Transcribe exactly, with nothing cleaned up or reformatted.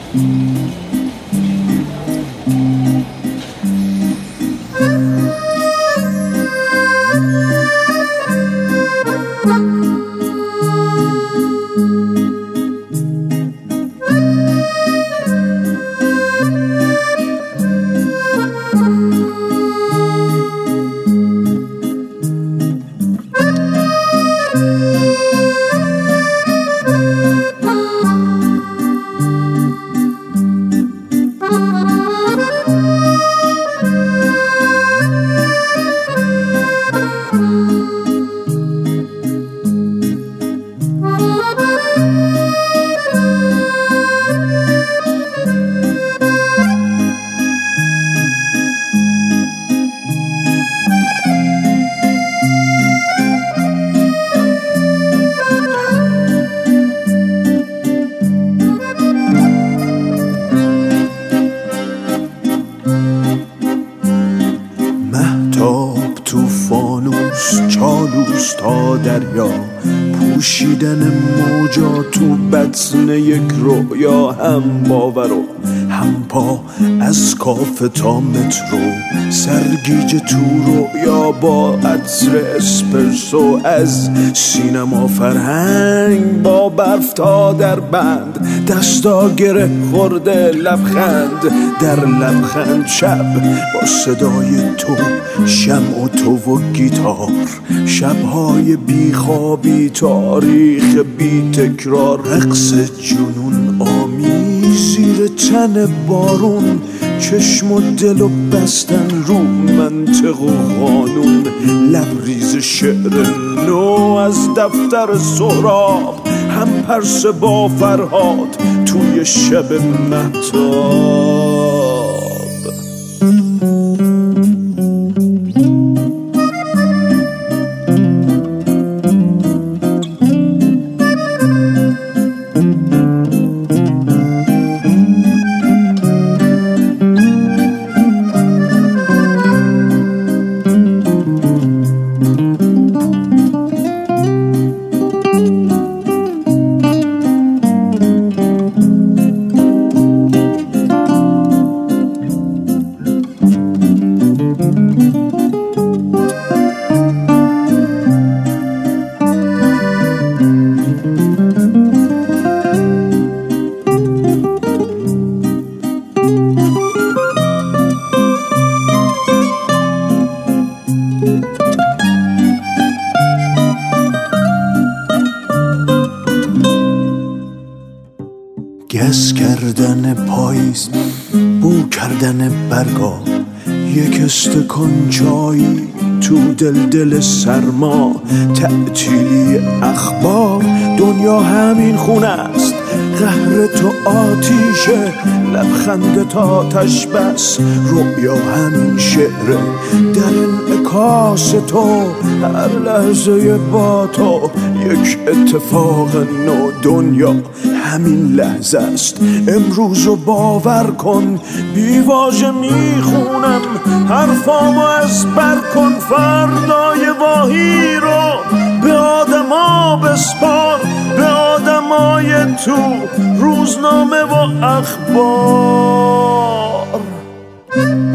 چالوس تا دریا، پوشیدن موجا تو بطن یک رویا، هم باور و هم پا از کافه تا مترو، سرگیجه تو رویا با عطر اسپرسو، از سینما فرهنگ با برف تا در بند، دستا گره خورده لبخند در لبخند، شب با صدای تو، شمع و تو و گیتار، شبهای بیخوابی، تاریخ بی تکرار، رقص جنون آمیز زیر تن بارون، چشم و دل و بستن رو منطق و قانون، لبریز شعر نو از دفتر سهراب، هم پرس با فرهاد توی شب مهتاب. گس کردن پاییز، بو کردن برگا، یک استکان چایی تو دل دل سرما، تعطیلی اخبار، دنیا همین خونه است، قهر تو آتیشه، لبخند تا آتش بس، رویا همین شعره، در انعکاس تو، هر لحظه با تو یک اتفاق نو، دنیا همین لحظه است، امروزو باور کن، بیواژه میخونم حرفامو از بر کن، فردای واهی رو به آدما بسپار، به آدمای تو، روزنامه و اخبار.